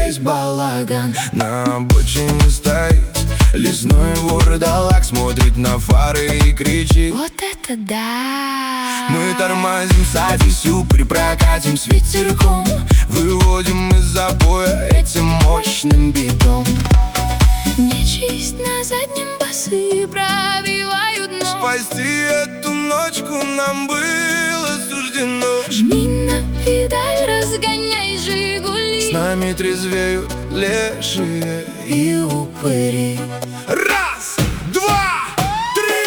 весь балаган. На обочине стоит лесной вурдалак, смотрит на фары и кричит: вот это да! Мы тормозим, садись, прокатим с ветерком, выводим из забоя этим мощным битом. Нечисть на заднем басы пробивают дно. Спасти эту ночку нам было суждено. Жми на педаль, разгоняй Жигули. С нами трезвеют лешие и упыри. Раз, два, три!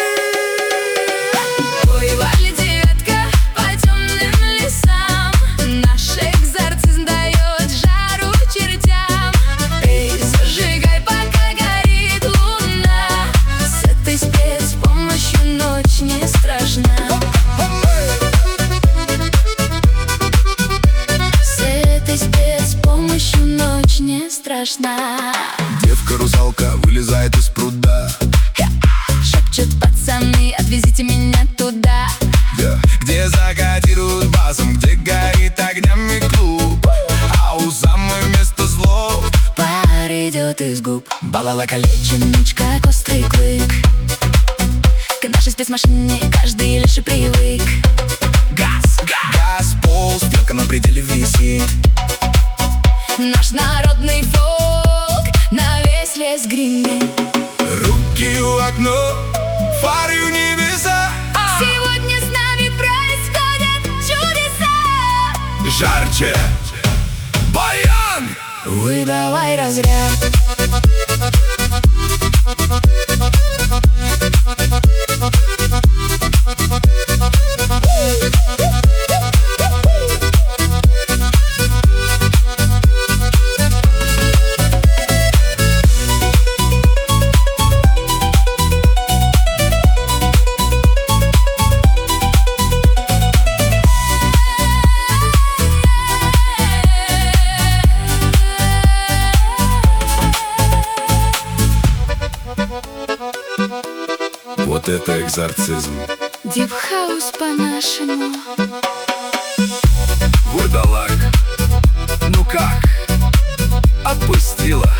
Воевали девятка по темным лесам. Наш экзорцизм дает жару чертям. Эй, зажигай, пока горит луна. С этой спецпомощью ночь не страшна. С этой спецпомощью ночь не страшна. Девка-русалка вылезает из пруда. Шепчут пацаны: отвезите меня туда. Где закатируют басом, где горит огнями клуб, а у самой вместо слов пар идет из губ. Балалайка лечит, как острый клык. К нашей спецмашине каждый лишь и привык. газ, газ, пол, стрелка на пределе висит. Наш народный фолк на весь лес гремит. Руки у окна, фары в небеса. Сегодня с нами происходят чудеса. Жарче, баян, выдавай разряд. вот это экзорцизм. Дипхаус по-нашему. Вурдалак, ну как, отпустила?